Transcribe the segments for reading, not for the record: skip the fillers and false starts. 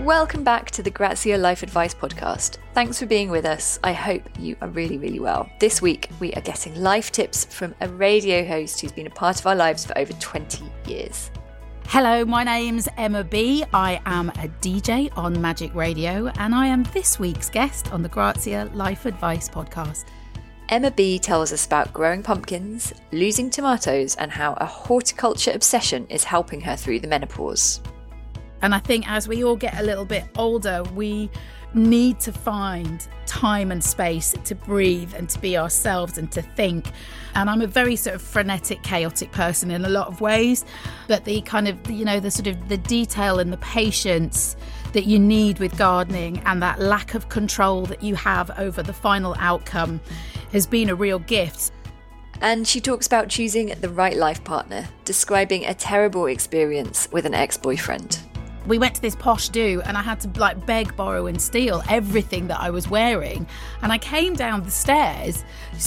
Welcome back to the Grazia Life Advice podcast. Thanks for being with us. I hope you are really, really well. This week, we are getting life tips from a radio host who's been a part of our lives for over 20 years. Hello, my name's Emma B. I am a DJ on Magic Radio, and I am this week's guest on the Grazia Life Advice podcast. Emma B tells us about growing pumpkins, losing tomatoes, and how a horticulture obsession is helping her through the menopause. And I think as we all get a little bit older, we need to find time and space to breathe and to be ourselves and to think. And I'm a very sort of frenetic, chaotic person in a lot of ways. But the kind of, the detail and the patience that you need with gardening and that lack of control that you have over the final outcome has been a real gift. And she talks about choosing the right life partner, describing a terrible experience with an ex-boyfriend. We went to this posh do and I had to beg, borrow and steal everything that I was wearing. And I came down the stairs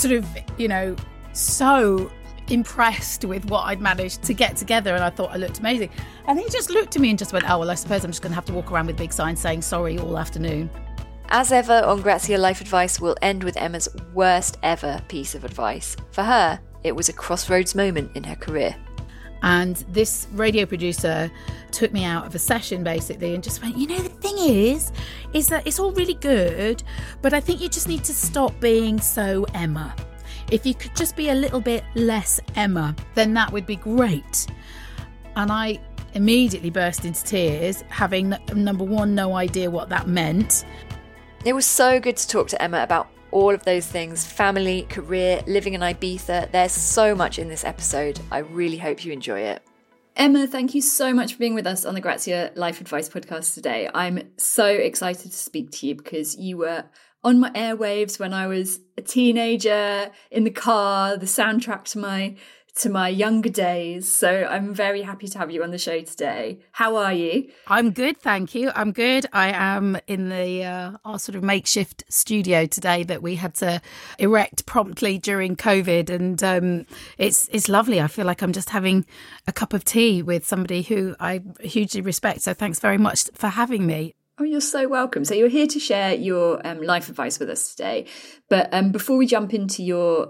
so impressed with what I'd managed to get together, and I thought I looked amazing. And he just looked at me and just went, oh, well, I suppose I'm just going to have to walk around with big signs saying sorry all afternoon. As ever on Grazia Life Advice, we'll end with Emma's worst ever piece of advice. For her, it was a crossroads moment in her career. And this radio producer took me out of a session basically and just went, the thing is that it's all really good, but I think you just need to stop being so Emma. If you could just be a little bit less Emma, then that would be great. And I immediately burst into tears, having, number one, no idea what that meant. It was so good to talk to Emma about all of those things: family, career, living in Ibiza. There's so much in this episode. I really hope you enjoy it. Emma, thank you so much for being with us on the Grazia Life Advice podcast today. I'm so excited to speak to you because you were on my airwaves when I was a teenager, in the car, the soundtrack to my younger days. So I'm very happy to have you on the show today. How are you? I'm good, thank you. I'm good. I am in our sort of makeshift studio today that we had to erect promptly during COVID, and it's lovely. I feel like I'm just having a cup of tea with somebody who I hugely respect. So thanks very much for having me. Oh, you're so welcome. So you're here to share your life advice with us today. But before we jump into your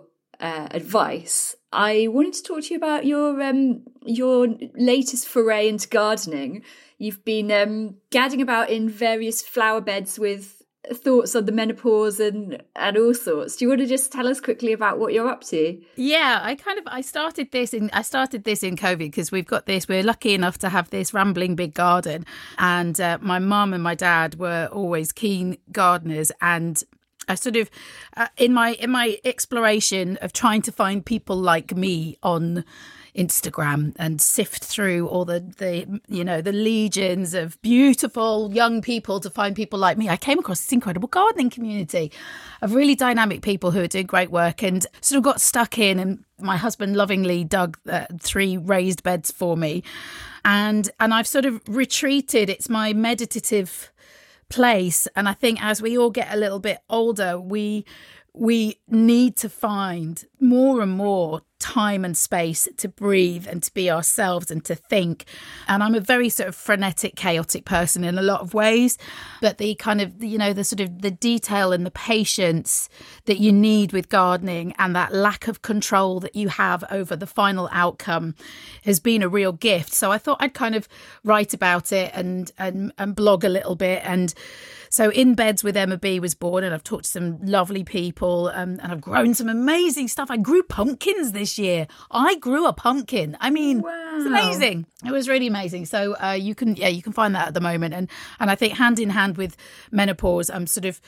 advice, I wanted to talk to you about your latest foray into gardening. You've been gadding about in various flower beds with thoughts on the menopause and all sorts. Do you want to just tell us quickly about what you're up to? Yeah, I started this in COVID because we're lucky enough to have this rambling big garden, and my mum and my dad were always keen gardeners, and I sort of in my exploration of trying to find people like me on Instagram and sift through all the legions of beautiful young people to find people like me, I came across this incredible gardening community of really dynamic people who are doing great work, and sort of got stuck in. And my husband lovingly dug 3 raised beds for me, and I've sort of retreated. It's my meditative place, and I think as we all get a little bit older, we need to find more and more time and space to breathe and to be ourselves and to think. And I'm a very sort of frenetic, chaotic person in a lot of ways, but the kind of, the detail and the patience that you need with gardening and that lack of control that you have over the final outcome has been a real gift. So I thought I'd kind of write about it and blog a little bit. And so In Beds with Emma B was born, and I've talked to some lovely people, and I've grown some amazing stuff. I grew pumpkins this year. I grew a pumpkin. I mean, wow. It's amazing. It was really amazing. So you can find that at the moment. And I think hand in hand with menopause, I'm sort of,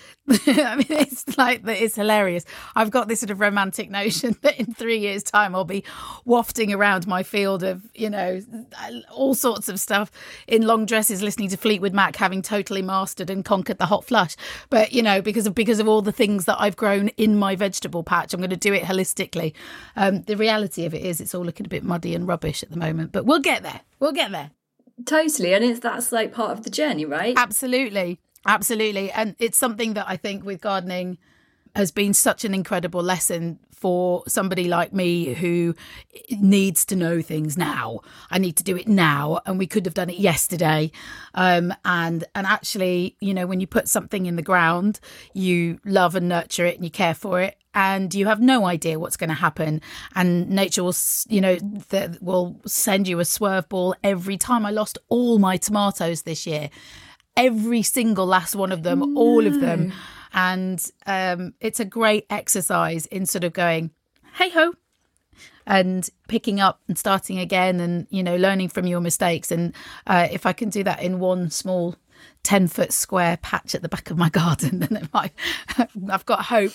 it's hilarious. I've got this sort of romantic notion that in 3 years' time, I'll be wafting around my field of, all sorts of stuff in long dresses, listening to Fleetwood Mac, having totally mastered and conquered the hot flush. But, because of all the things that I've grown in my vegetable patch, I'm going to do it holistically. The reality of it is it's all looking a bit muddy and rubbish at the moment, but we'll get there. Totally. And that's like part of the journey, right? Absolutely. And it's something that I think with gardening has been such an incredible lesson for somebody like me who needs to know things now. I need to do it now, and we could have done it yesterday. And actually, you know, when you put something in the ground, you love and nurture it and you care for it, and you have no idea what's going to happen. And nature will, you know, will send you a swerve ball every time. I lost all my tomatoes this year, every single last one of them, all of them. And it's a great exercise in sort of going, hey ho, and picking up and starting again, and, you know, learning from your mistakes. And if I can do that in one small 10-foot square patch at the back of my garden, then I've got hope.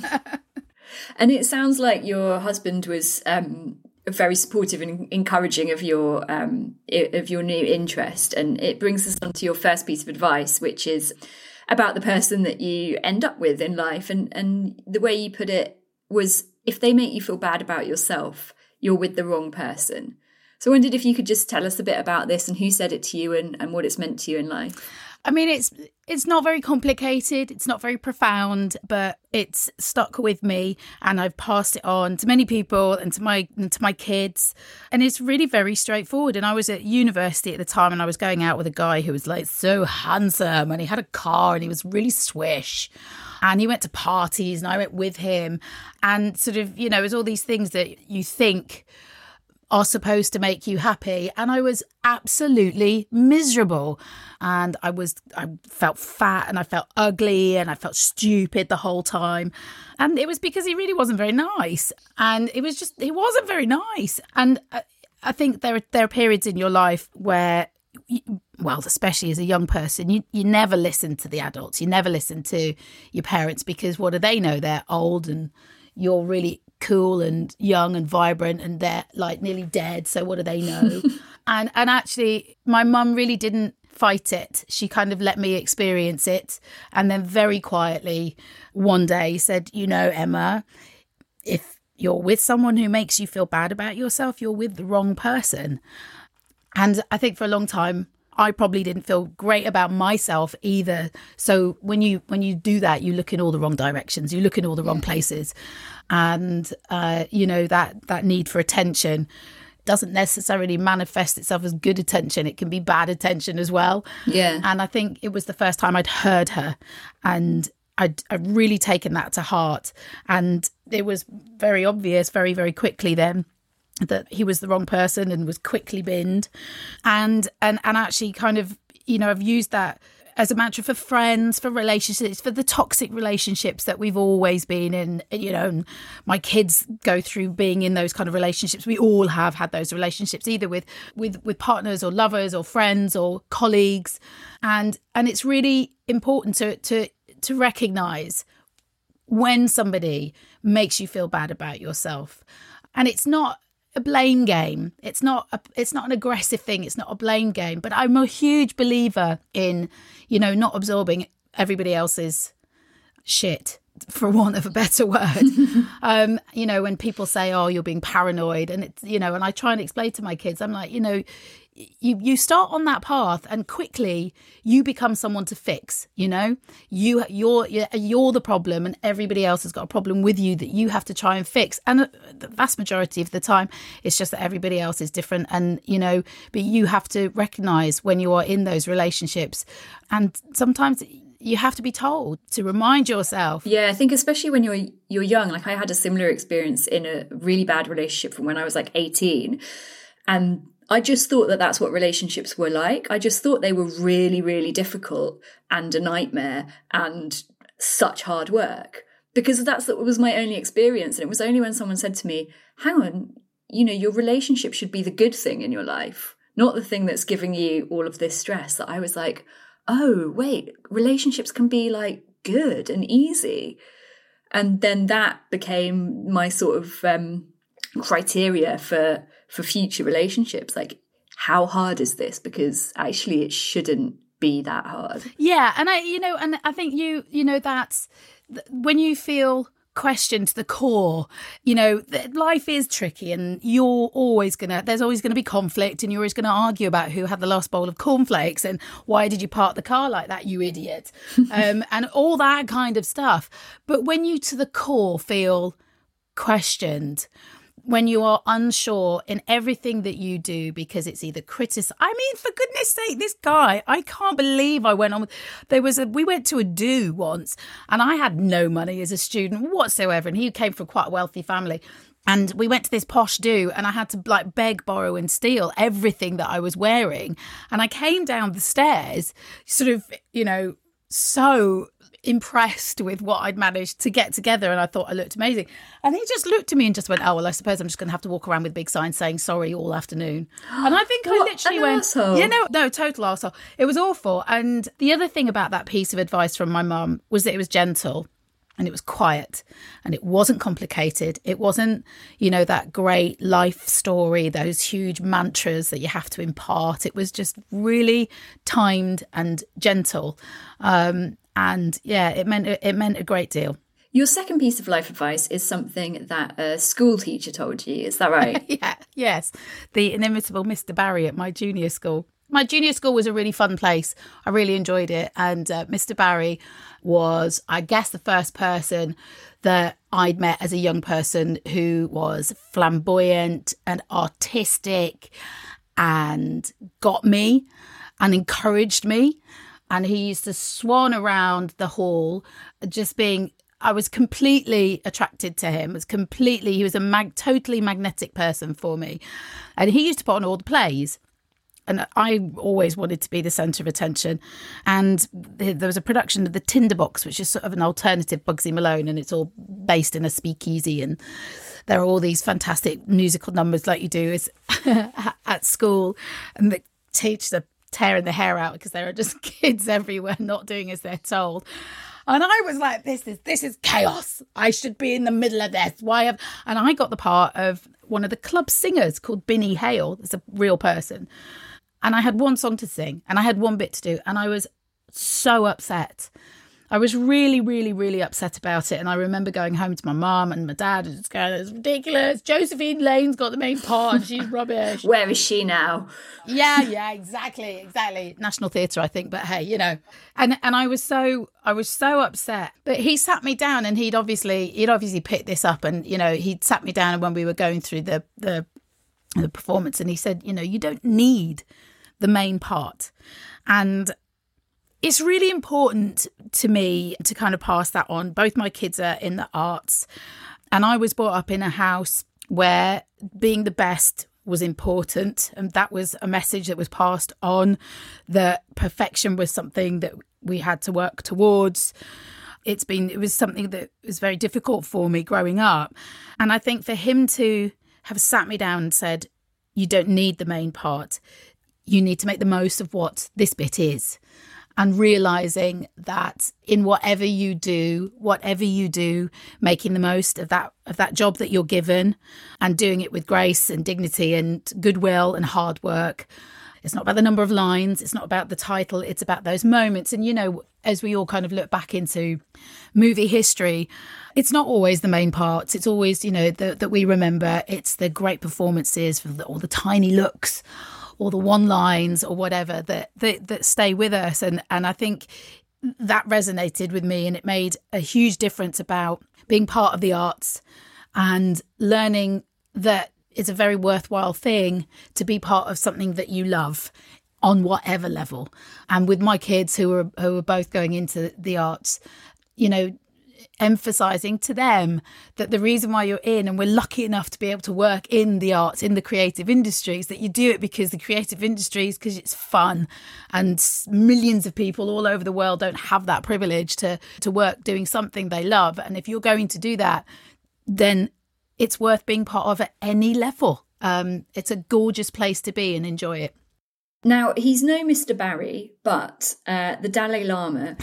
And it sounds like your husband was very supportive and encouraging of your new interest. And it brings us on to your first piece of advice, which is about the person that you end up with in life. And the way you put it was, if they make you feel bad about yourself, you're with the wrong person. So I wondered if you could just tell us a bit about this and who said it to you and what it's meant to you in life. I mean, it's not very complicated. It's not very profound, but it's stuck with me, and I've passed it on to many people and to my kids. And it's really very straightforward. And I was at university at the time, and I was going out with a guy who was like so handsome, and he had a car, and he was really swish. And he went to parties, and I went with him. And sort of, you know, it was all these things that you think are supposed to make you happy. And I was absolutely miserable. And I felt fat, and I felt ugly, and I felt stupid the whole time. And it was because he really wasn't very nice. And he wasn't very nice. And I think there are periods in your life where, well, especially as a young person, you never listen to the adults. You never listen to your parents, because what do they know? They're old, and you're really cool and young and vibrant, and they're like nearly dead. So what do they know? and actually, my mum really didn't fight it. She kind of let me experience it. And then very quietly one day said, you know, Emma, if you're with someone who makes you feel bad about yourself, you're with the wrong person. And I think for a long time, I probably didn't feel great about myself either. So when you do that, you look in all the wrong directions, you look in all the wrong places. And, you know, that need for attention doesn't necessarily manifest itself as good attention. It can be bad attention as well. Yeah. And I think it was the first time I'd heard her, and I'd really taken that to heart. And it was very obvious very, very quickly then that he was the wrong person, and was quickly binned. And actually kind of, you know, I've used that as a mantra for friends, for relationships, for the toxic relationships that we've always been in, you know, and my kids go through being in those kind of relationships. We all have had those relationships, either with partners or lovers or friends or colleagues. And it's really important to recognise when somebody makes you feel bad about yourself. And it's not a blame game. It's not an aggressive thing. It's not a blame game. But I'm a huge believer in, you know, not absorbing everybody else's shit, for want of a better word. You know, when people say, oh, you're being paranoid, and it's, you know, and I try and explain to my kids, I'm like, you know, you start on that path, and quickly you become someone to fix. You know, you're the problem, and everybody else has got a problem with you that you have to try and fix. And the vast majority of the time, it's just that everybody else is different. And, you know, but you have to recognize when you are in those relationships, and sometimes you have to be told to remind yourself. Yeah, I think especially when you're young. Like, I had a similar experience in a really bad relationship from when I was like 18, and I just thought that that's what relationships were like. I just thought they were really, really difficult and a nightmare and such hard work, because that was my only experience. And it was only when someone said to me, hang on, you know, your relationship should be the good thing in your life, not the thing that's giving you all of this stress, that I was like, oh, wait, relationships can be like good and easy. And then that became my sort of criteria for future relationships. Like, how hard is this? Because actually it shouldn't be that hard. Yeah. And I think you know, that's when you feel question to the core. You know, life is tricky and there's always going to be conflict, and you're always going to argue about who had the last bowl of cornflakes and why did you park the car like that, you idiot, and all that kind of stuff. But when you to the core feel questioned, when you are unsure in everything that you do because it's either I mean, for goodness sake, this guy, I can't believe I went on. We went to a do once and I had no money as a student whatsoever. And he came from quite a wealthy family. And we went to this posh do and I had to like beg, borrow and steal everything that I was wearing. And I came down the stairs sort of, you know, so impressed with what I'd managed to get together, and I thought I looked amazing. And he just looked at me and just went, oh, well, I suppose I'm just going to have to walk around with big signs saying sorry all afternoon. And I think I literally went, arsehole. No, total arsehole. It was awful. And the other thing about that piece of advice from my mum was that it was gentle and it was quiet and it wasn't complicated. It wasn't, you know, that great life story, those huge mantras that you have to impart. It was just really timed and gentle. And yeah, it meant a great deal. Your second piece of life advice is something that a school teacher told you. Is that right? Yes. The inimitable Mr. Barry at my junior school. My junior school was a really fun place. I really enjoyed it. And Mr. Barry was, I guess, the first person that I'd met as a young person who was flamboyant and artistic and got me and encouraged me. And he used to swan around the hall, I was completely attracted to him. He was a totally magnetic person for me. And he used to put on all the plays. And I always wanted to be the centre of attention. And there was a production of The Tinderbox, which is sort of an alternative Bugsy Malone. And it's all based in a speakeasy. And there are all these fantastic musical numbers like you do at school. And the teachers are tearing the hair out because there are just kids everywhere not doing as they're told. And I was like, this is chaos. I should be in the middle of this. And I got the part of one of the club singers called Binny Hale. It's a real person. And I had one song to sing and I had one bit to do. And I was so upset. I was really, really, really upset about it. And I remember going home to my mum and my dad and just going, it's ridiculous. Josephine Lane's got the main part and she's rubbish. Where is she now? Yeah, exactly. National Theatre, I think. But hey, you know, and I was so upset. But he sat me down and he'd obviously picked this up, and you know, he'd sat me down when we were going through the performance, and he said, you know, you don't need the main part. And it's really important to me to kind of pass that on. Both my kids are in the arts, and I was brought up in a house where being the best was important, and that was a message that was passed on, that perfection was something that we had to work towards. It was something that was very difficult for me growing up. And I think for him to have sat me down and said, you don't need the main part, you need to make the most of what this bit is. And realising that in whatever you do, making the most of that job that you're given and doing it with grace and dignity and goodwill and hard work. It's not about the number of lines. It's not about the title. It's about those moments. And, you know, as we all kind of look back into movie history, it's not always the main parts. It's always, you know, that we remember. It's the great performances or the tiny looks or the one lines or whatever that stay with us. And I think that resonated with me, and it made a huge difference about being part of the arts and learning that it's a very worthwhile thing to be part of something that you love on whatever level. And with my kids who are both going into the arts, you know, emphasising to them that the reason why you're in, and we're lucky enough to be able to work in the arts, in the creative industries, that you do it because the creative industries, because it's fun, and millions of people all over the world don't have that privilege to work doing something they love. And if you're going to do that, then it's worth being part of at any level. It's a gorgeous place to be and enjoy it. Now, he's no Mr. Barry, but the Dalai Lama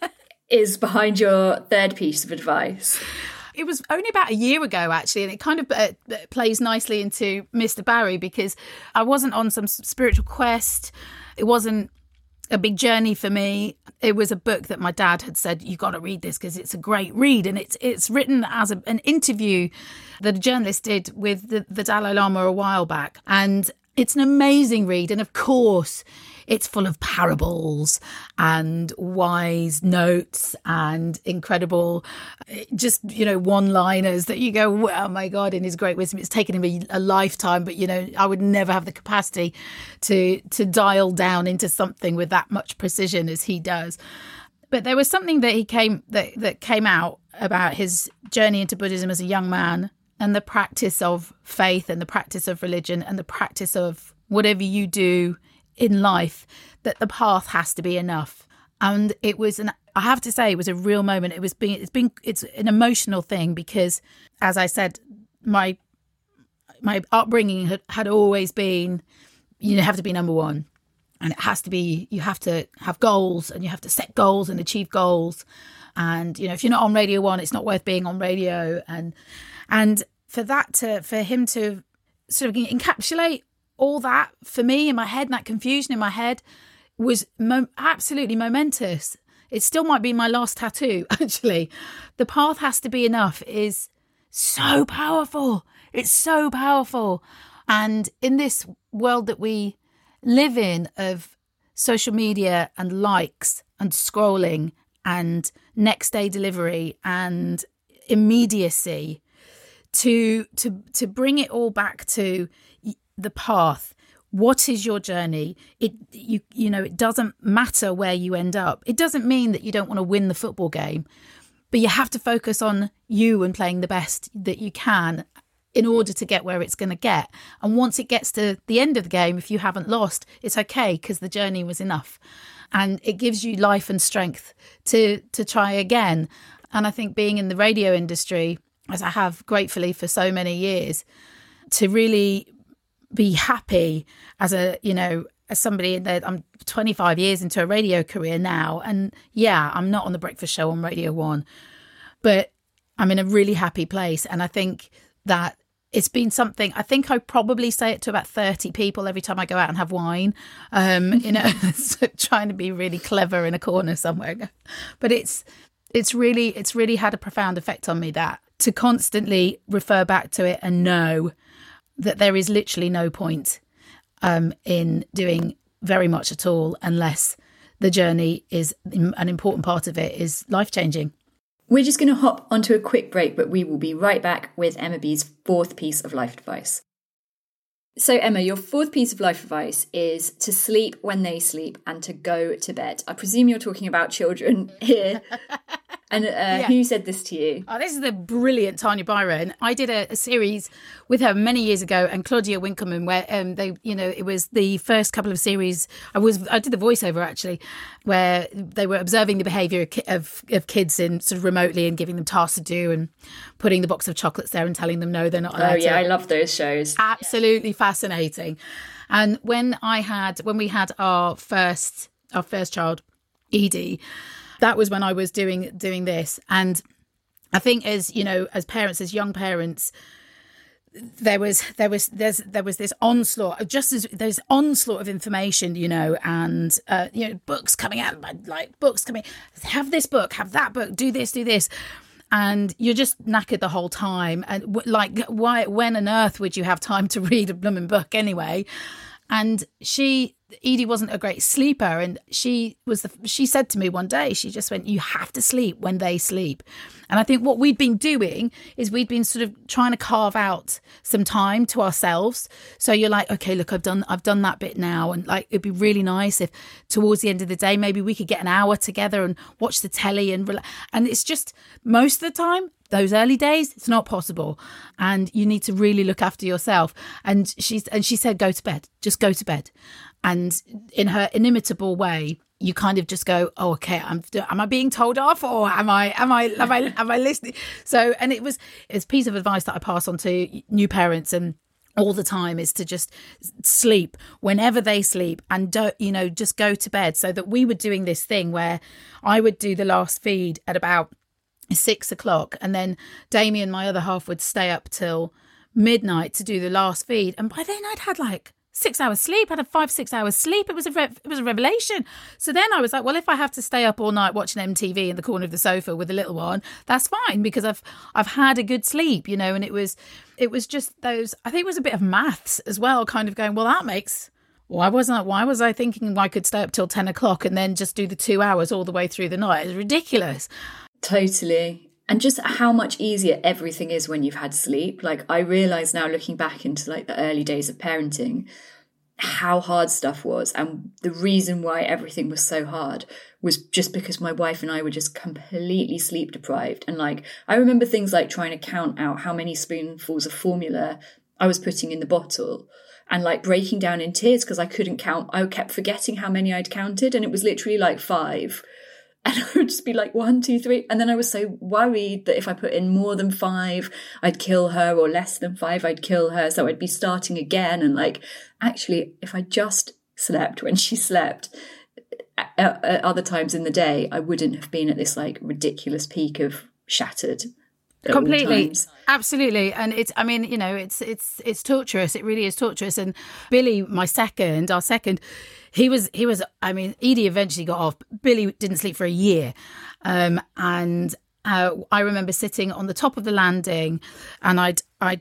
is behind your third piece of advice. It was only about a year ago, actually, and it kind of plays nicely into Mr. Barry, because I wasn't on some spiritual quest. It wasn't a big journey for me. It was a book that my dad had said, you got to read this because it's a great read. And it's written as an interview that a journalist did with the Dalai Lama a while back. And it's an amazing read. And of course, it's full of parables and wise notes and incredible, just, one-liners that you go, oh my God, in his great wisdom. It's taken him a lifetime, but, I would never have the capacity to dial down into something with that much precision as he does. But there was something that came out about his journey into Buddhism as a young man, and the practice of faith and the practice of religion and the practice of whatever you do in life, that the path has to be enough. And it was I have to say, it was a real moment. It's an emotional thing because, as I said, my upbringing had always been, you have to be number one, and it has to be, you have to have goals and you have to set goals and achieve goals. And, if you're not on Radio 1, it's not worth being on radio. And for him to sort of encapsulate all that for me in my head, and that confusion in my head was absolutely momentous. It still might be my last tattoo, actually. The path has to be enough is so powerful. It's so powerful. And in this world that we live in of social media and likes and scrolling and next day delivery and immediacy, to bring it all back to the path. What is your journey? It doesn't matter where you end up. It doesn't mean that you don't want to win the football game, but you have to focus on you and playing the best that you can in order to get where it's going to get. And once it gets to the end of the game, if you haven't lost, it's okay because the journey was enough. And it gives you life and strength to try again. And I think being in the radio industry, as I have gratefully for so many years, to really be happy as somebody that I'm 25 years into a radio career now. And yeah, I'm not on the breakfast show on Radio 1, but I'm in a really happy place. And I think that it's been something, I think I probably say it to about 30 people every time I go out and have wine, trying to be really clever in a corner somewhere. But it's really had a profound effect on me, that to constantly refer back to it and know that there is literally no point in doing very much at all unless the journey is an important part of it is life-changing. We're just going to hop onto a quick break, but we will be right back with Emma B's fourth piece of life advice. So Emma, your fourth piece of life advice is to sleep when they sleep and to go to bed. I presume you're talking about children here. And who said this to you? Oh, this is the brilliant Tanya Byron. I did a series with her many years ago, and Claudia Winkleman, where it was the first couple of series. I did the voiceover actually, where they were observing the behaviour of kids in sort of remotely and giving them tasks to do and putting the box of chocolates there and telling them no, they're not allowed to. I love those shows. Absolutely fascinating. And when we had our first child, Edie, that was when I was doing this. And I think as parents, as young parents, there was this onslaught, just as there's onslaught of information, and books coming out, like books coming, have this book, have that book, do this. And you're just knackered the whole time. And when on earth would you have time to read a blooming book anyway? And Edie wasn't a great sleeper. And she said to me one day, she just went, you have to sleep when they sleep. And I think what we'd been doing is we'd been sort of trying to carve out some time to ourselves. So you're like, okay, look, I've done that bit now. And like, it'd be really nice if towards the end of the day, maybe we could get an hour together and watch the telly and it's just most of the time, those early days, it's not possible. And you need to really look after yourself. And she said, go to bed, just go to bed. And in her inimitable way, you kind of just go, oh, okay, am I being told off, or am I listening? So, and it's a piece of advice that I pass on to new parents and all the time, is to just sleep whenever they sleep and just go to bed. So that we were doing this thing where I would do the last feed at about 6 o'clock, and then Damien, my other half, would stay up till midnight to do the last feed. And by then I'd had like 6 hours sleep. I had 5-6 hours sleep. It was a revelation. So then I was like, well, if I have to stay up all night watching MTV in the corner of the sofa with the little one, that's fine, because I've had a good sleep, you know. And it was just those, I think it was a bit of maths as well, kind of going, well, that makes, why was I thinking I could stay up till 10 o'clock and then just do the 2 hours all the way through the night? It's ridiculous. Totally. And just how much easier everything is when you've had sleep. Like, I realise now, looking back into like the early days of parenting, how hard stuff was. And the reason why everything was so hard was just because my wife and I were just completely sleep deprived. And like, I remember things like trying to count out how many spoonfuls of formula I was putting in the bottle, and like breaking down in tears because I couldn't count. I kept forgetting how many I'd counted, and it was literally like 5. And I would just be like 1, 2, 3. And then I was so worried that if I put in more than 5, I'd kill her, or less than 5, I'd kill her. So I'd be starting again. And like, actually, if I just slept when she slept at other times in the day, I wouldn't have been at this like ridiculous peak of shattered. Completely. Absolutely. And it's, I mean, you know, it's torturous. It really is torturous. And Billy, our second, he was, I mean, Edie eventually got off. Billy didn't sleep for a year. And I remember sitting on the top of the landing, and I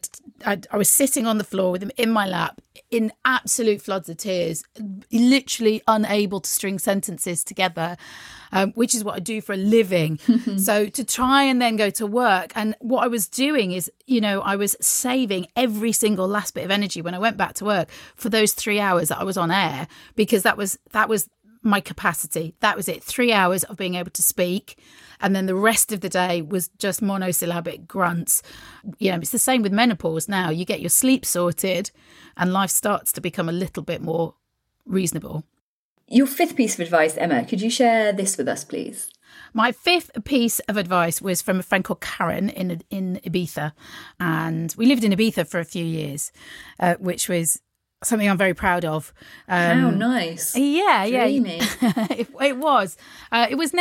was sitting on the floor with him in my lap, in absolute floods of tears, literally unable to string sentences together, which is what I do for a living. So to try and then go to work, and what I was doing is, you know, I was saving every single last bit of energy when I went back to work for those 3 hours that I was on air, because that was my capacity. That was it. 3 hours of being able to speak. And then the rest of the day was just monosyllabic grunts. You know, it's the same with menopause now. You get your sleep sorted and life starts to become a little bit more reasonable. Your 5th piece of advice, Emma, could you share this with us, please? My 5th piece of advice was from a friend called Karen in Ibiza. And we lived in Ibiza for a few years, which was something I'm very proud of. How nice! Yeah, Dreamy. It was. It was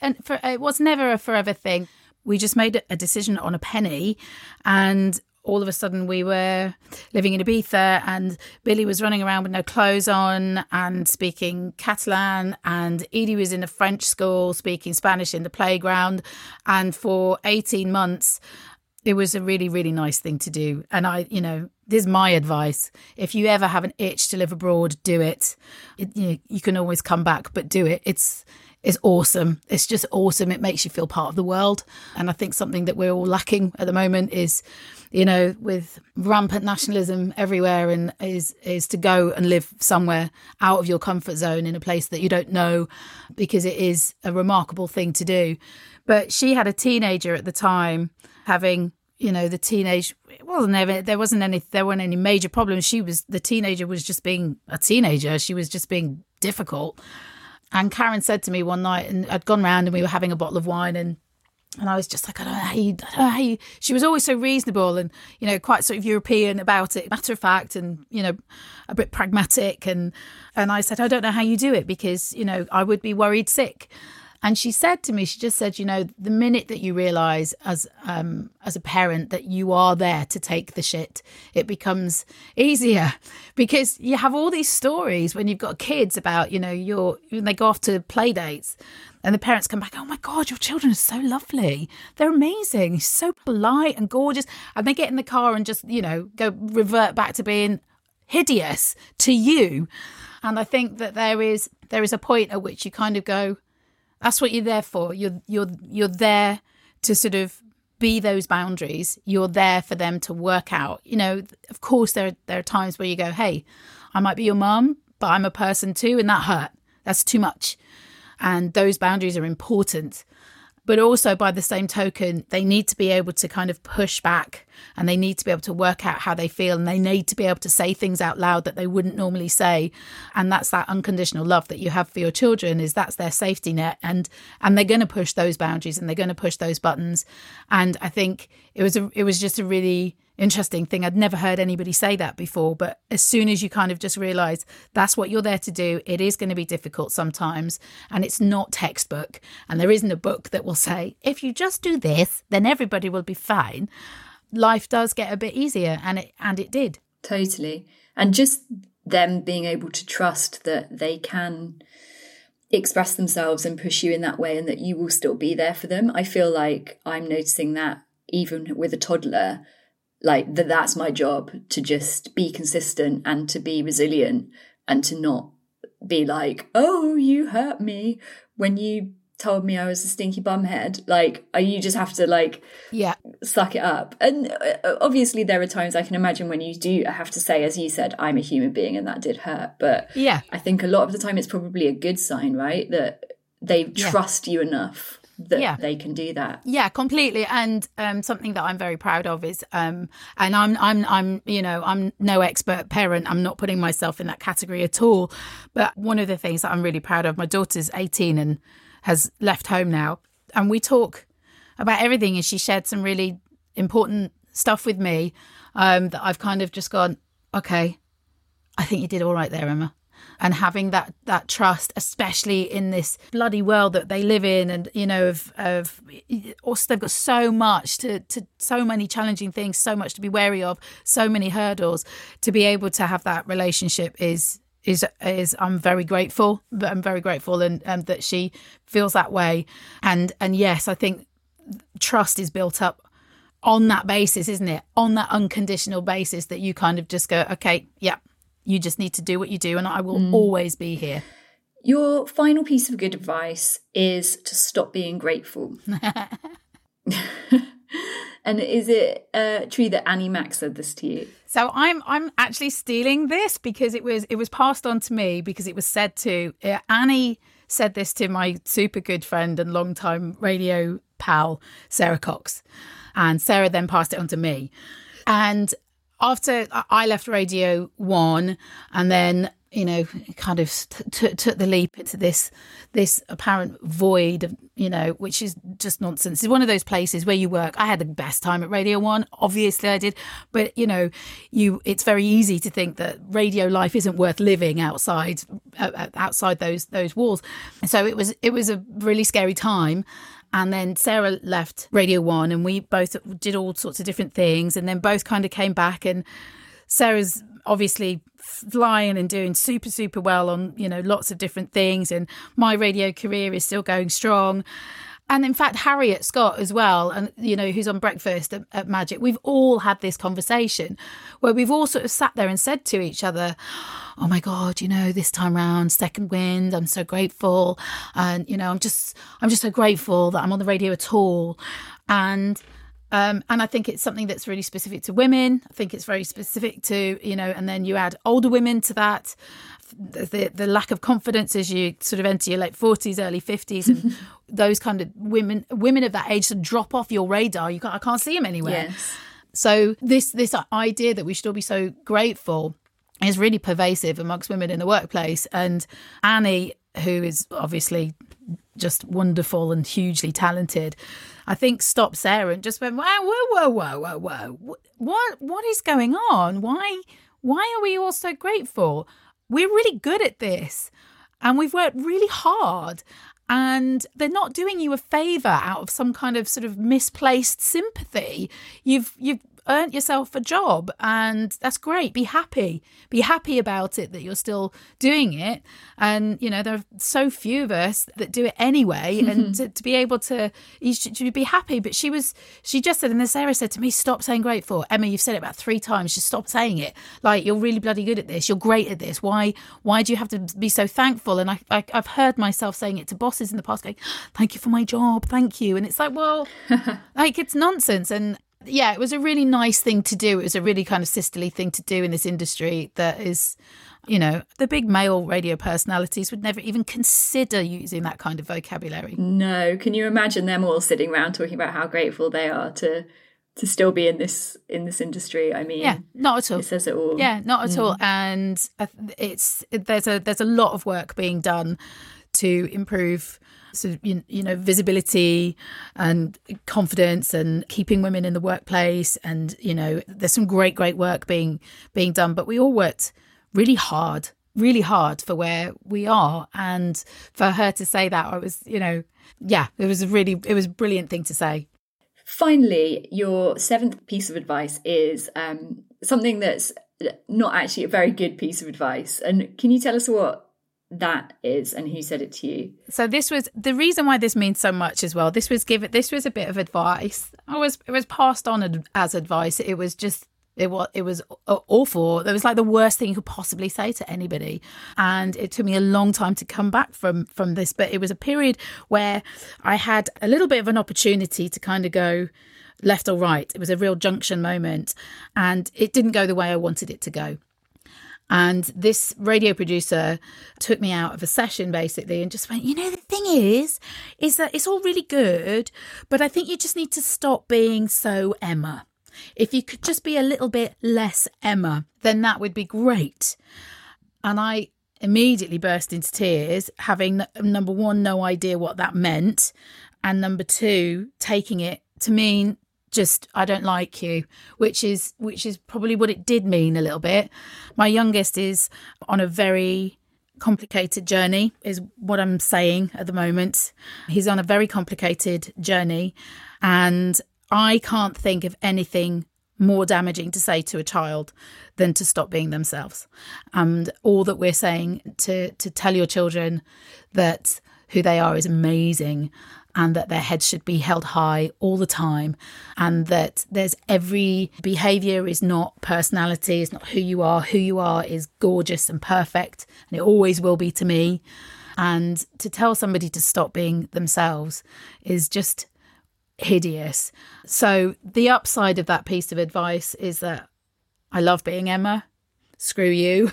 never a forever thing. We just made a decision on a penny, and all of a sudden we were living in Ibiza, and Billy was running around with no clothes on and speaking Catalan, and Edie was in a French school speaking Spanish in the playground, and for 18 months. It was a really, really nice thing to do. And this is my advice. If you ever have an itch to live abroad, do it. You can always come back, but do it. It's awesome. It's just awesome. It makes you feel part of the world. And I think something that we're all lacking at the moment is, you know, with rampant nationalism everywhere, and is to go and live somewhere out of your comfort zone in a place that you don't know, because it is a remarkable thing to do. But she had a teenager at the time having, you know, the teenage, there weren't any major problems. The teenager was just being a teenager. She was just being difficult. And Karen said to me one night, and I'd gone round and we were having a bottle of wine, and I was just like, I don't know how you, she was always so reasonable and, you know, quite sort of European about it, matter of fact, and, you know, a bit pragmatic. And I said, I don't know how you do it, because, you know, I would be worried sick. And she said to me, she just said, you know, the minute that you realise as a parent that you are there to take the shit, it becomes easier, because you have all these stories when you've got kids about, you know, when they go off to play dates and the parents come back, oh my God, your children are so lovely. They're amazing. So polite and gorgeous. And they get in the car and just, you know, revert back to being hideous to you. And I think that there is a point at which you kind of go, that's what you're there for. You're there to sort of be those boundaries. You're there for them to work out. You know, of course, there are times where you go, hey, I might be your mum, but I'm a person too, and that hurt. That's too much. And those boundaries are important. But also, by the same token, they need to be able to kind of push back, and they need to be able to work out how they feel, and they need to be able to say things out loud that they wouldn't normally say. And that's that unconditional love that you have for your children, is that's their safety net. And they're going to push those boundaries, and they're going to push those buttons. And I think it was just a really interesting thing. I'd never heard anybody say that before, but as soon as you kind of just realise that's what you're there to do, it is going to be difficult sometimes, and it's not textbook, and there isn't a book that will say, if you just do this, then everybody will be fine. Life does get a bit easier, and it did. Totally. And just them being able to trust that they can express themselves and push you in that way and that you will still be there for them. I feel like I'm noticing that even with a toddler, like that's my job, to just be consistent and to be resilient and to not be like, oh, you hurt me when you told me I was a stinky bumhead. Like, you just have to suck it up. And obviously there are times I can imagine when you do have to say, as you said, I'm a human being and that did hurt. But I think a lot of the time it's probably a good sign, right? That they trust you enough that they can do that. Yeah, completely. And something that I'm very proud of is, and I'm no expert parent. I'm not putting myself in that category at all. But one of the things that I'm really proud of, my daughter's 18 and has left home now, and we talk about everything, and she shared some really important stuff with me that I've kind of just gone, okay, I think you did all right there, Emma. And having that trust, especially in this bloody world that they live in, and of also they've got so much to so many challenging things, so much to be wary of, so many hurdles. To be able to have that relationship is I'm very grateful. But I'm very grateful, and that she feels that way. And yes, I think trust is built up on that basis, isn't it? On that unconditional basis that you kind of just go, okay, yeah. You just need to do what you do, and I will always be here. Your final piece of good advice is to stop being grateful. And is it true that Annie Mac said this to you? So I'm actually stealing this because it was passed on to me, because it was said to Annie said this to my super good friend and longtime radio pal Sarah Cox, and Sarah then passed it on to me. And after I left Radio 1 and then, kind of took the leap into this apparent void of, which is just nonsense. It's one of those places where you work. I had the best time at Radio 1. Obviously I did. But, it's very easy to think that radio life isn't worth living outside those walls. So it was a really scary time. And then Sarah left Radio 1 and we both did all sorts of different things, and then both kind of came back, and Sarah's obviously flying and doing super, super well on, lots of different things. And my radio career is still going strong. And in fact, Harriet Scott as well, and who's on Breakfast at Magic, we've all had this conversation where we've all sort of sat there and said to each other, oh my God, this time round, second wind, I'm so grateful. And, I'm just so grateful that I'm on the radio at all. And I think it's something that's really specific to women. I think it's very specific to, and then you add older women to that. The lack of confidence as you sort of enter your late 40s, early 50s, and those kind of women of that age to drop off your radar. I can't see them anywhere. Yes. So this idea that we should all be so grateful is really pervasive amongst women in the workplace. And Annie, who is obviously just wonderful and hugely talented, I think stopped Sarah and just went, whoa. What is going on? Why are we all so grateful? We're really good at this and we've worked really hard, and they're not doing you a favour out of some kind of sort of misplaced sympathy. You've earned yourself a job, and that's great. Be happy about it, that you're still doing it. And there are so few of us that do it anyway. And to be able to, you should be happy. But she just said, and then Sarah said to me, stop saying grateful. Emma, you've said it about 3 times. Just stop saying it. Like, you're really bloody good at this. You're great at this. Why do you have to be so thankful? And I've heard myself saying it to bosses in the past, going, thank you for my job. Thank you. And it's like, well, like, it's nonsense. And yeah, it was a really nice thing to do. It was a really kind of sisterly thing to do in this industry that is, the big male radio personalities would never even consider using that kind of vocabulary. No. Can you imagine them all sitting around talking about how grateful they are to still be in this industry? I mean, yeah, not at all. It says it all. Yeah, not at all. And there's a lot of work being done to improve sort of, visibility and confidence and keeping women in the workplace. And, there's some great work being done. But we all worked really hard for where we are. And for her to say that, I was, it was a brilliant thing to say. Finally, your 7th piece of advice is something that's not actually a very good piece of advice. And can you tell us what that is and who said it to you? So this was the reason why this means so much as well. This was a bit of advice. It was passed on as advice. It was awful. It was like the worst thing you could possibly say to anybody. And it took me a long time to come back from this. But it was a period where I had a little bit of an opportunity to kind of go left or right. It was a real junction moment, and it didn't go the way I wanted it to go. And this radio producer took me out of a session basically and just went, the thing is that it's all really good, but I think you just need to stop being so Emma. If you could just be a little bit less Emma, then that would be great. And I immediately burst into tears, having, number one, no idea what that meant. And number two, taking it to mean just, I don't like you, which is probably what it did mean a little bit. My youngest is on a very complicated journey, is what I'm saying at the moment. He's on a very complicated journey, and I can't think of anything more damaging to say to a child than to stop being themselves. And all that we're saying to tell your children that who they are is amazing, and that their heads should be held high all the time, and that there's every behaviour is not personality, it's not who you are. Who you are is gorgeous and perfect, and it always will be to me. And to tell somebody to stop being themselves is just hideous. So the upside of that piece of advice is that I love being Emma, screw you.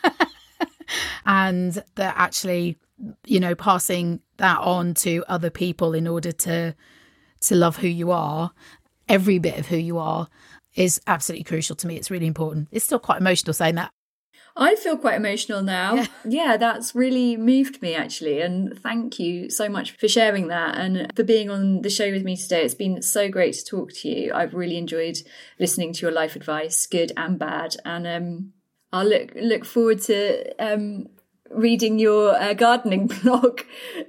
And that actually, passing that on to other people in order to love who you are, every bit of who you are, is absolutely crucial to me. It's really important. It's still quite emotional saying that. I feel quite emotional now. Yeah, that's really moved me actually. And thank you so much for sharing that and for being on the show with me today. It's been so great to talk to you. I've really enjoyed listening to your life advice, good and bad. And I'll look forward to reading your gardening blog.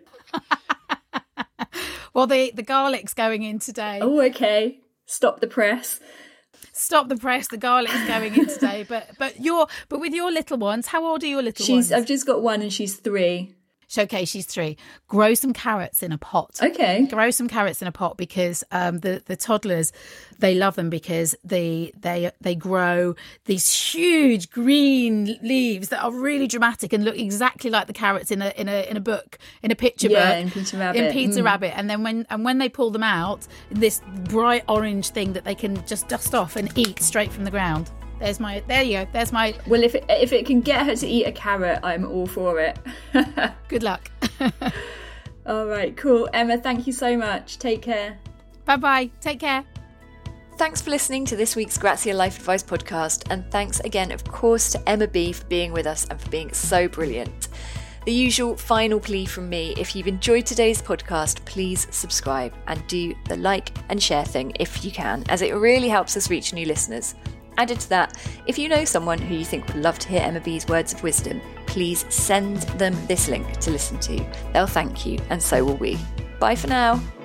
Well, the garlic's going in today. Oh, okay. Stop the press. The garlic's going in today. But with your little ones, how old are your little ones? I've just got one and she's 3. Okay, she's 3. Grow some carrots in a pot. Okay. Grow some carrots in a pot because the toddlers, they love them because they grow these huge green leaves that are really dramatic and look exactly like the carrots in a book, in a picture book. Yeah, in Peter Rabbit. In Peter Rabbit. And then when they pull them out, this bright orange thing that they can just dust off and eat straight from the ground. There you go. There's my... Well, if it can get her to eat a carrot, I'm all for it. Good luck. All right, cool. Emma, thank you so much. Take care. Bye-bye. Take care. Thanks for listening to this week's Grazia Life Advice podcast. And thanks again, of course, to Emma B for being with us and for being so brilliant. The usual final plea from me, if you've enjoyed today's podcast, please subscribe and do the like and share thing if you can, as it really helps us reach new listeners. Added to that, if you know someone who you think would love to hear Emma B's words of wisdom, please send them this link to listen to. They'll thank you, and so will we. Bye for now.